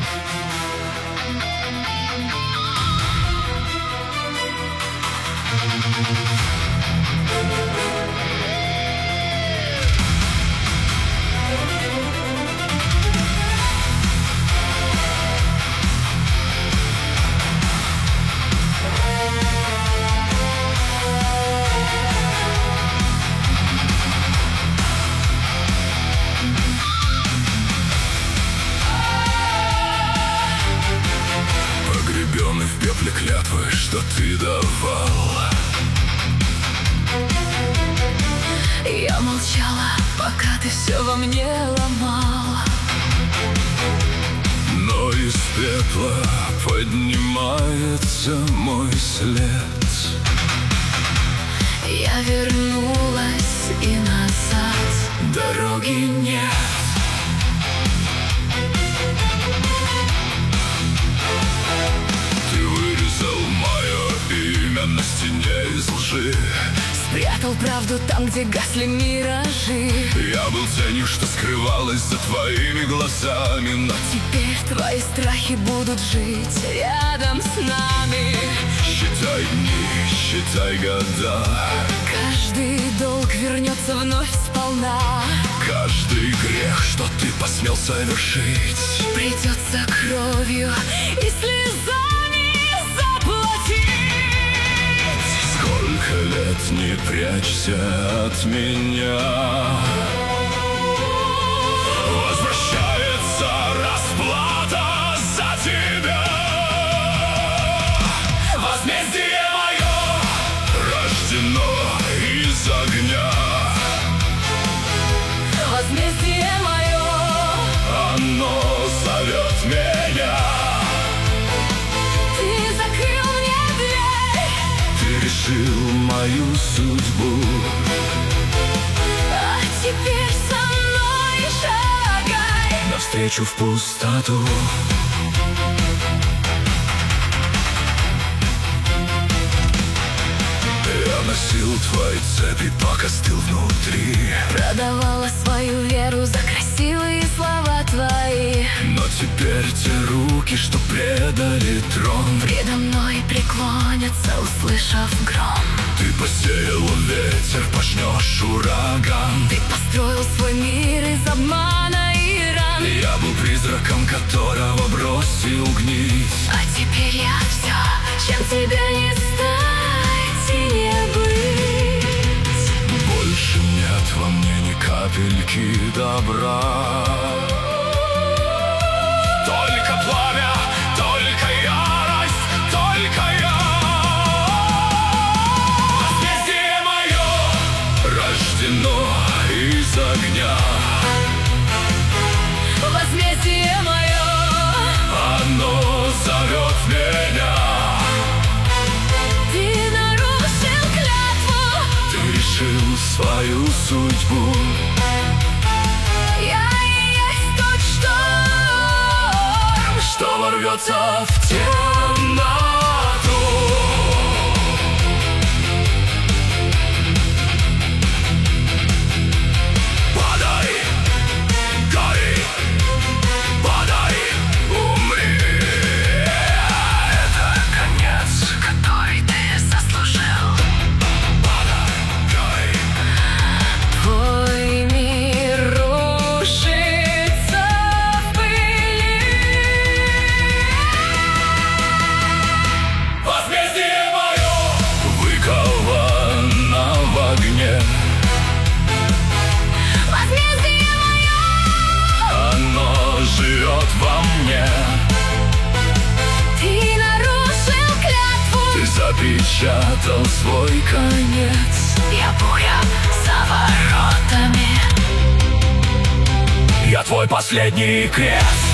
Погребенный в пепле клятвы, что ты давал. Я молчала, пока ты все во мне ломал. Но из пепла поднимается мой след. Я вернулась, и назад Дороги нет. Ты вырезал мое имя на стене из лжи. спрятал правду там, где гасли миражи. Я был тенью, что скрывалась за твоими глазами, но теперь твои страхи будут жить рядом с нами. Считай дни, считай года. Каждый долг вернется вновь сполна. Каждый грех, что ты посмел совершить, придется кровью и слезами заплатить. Сколько лет не прячься от меня, возвращается расплата за тебя. Возмездие мое рождено из огня. Возмездие мое, оно зовет меня. ты закрыл мне дверь, Ты решил мою судьбу, а теперь со мной шагай навстречу в пустоту. Я носил твои цепи, пока стыл внутри. продавала свою веру за красивые слова твои. Но теперь те руки, что предали трон, предо мной преклонятся, услышав гром. ты посеял ветер, пожнешь ураган. Ты построил свой мир из обмана и ран. Я был призраком, которого бросил гнить. А теперь я все, чем тебя не стать и не быть. Больше нет во мне ни капельки добра. Только пламя, только ярость, только я. Возмездие мое рождено из огня. Возмездие мое, Оно зовет меня. ты нарушил клятву. Ты решил свою судьбу. Я и есть тот шторм, Что ворвется в темноту. Падай, гори, падай, умри. Это конец, который ты заслужил. падай, гори. Твой мир рушится в пыли. Возмездие мое выковано в огне. Возмездие мое, Оно живет во мне. ты нарушил клятву. Ты запечатал свой конец. Я буря за воротами. Я твой последний крест.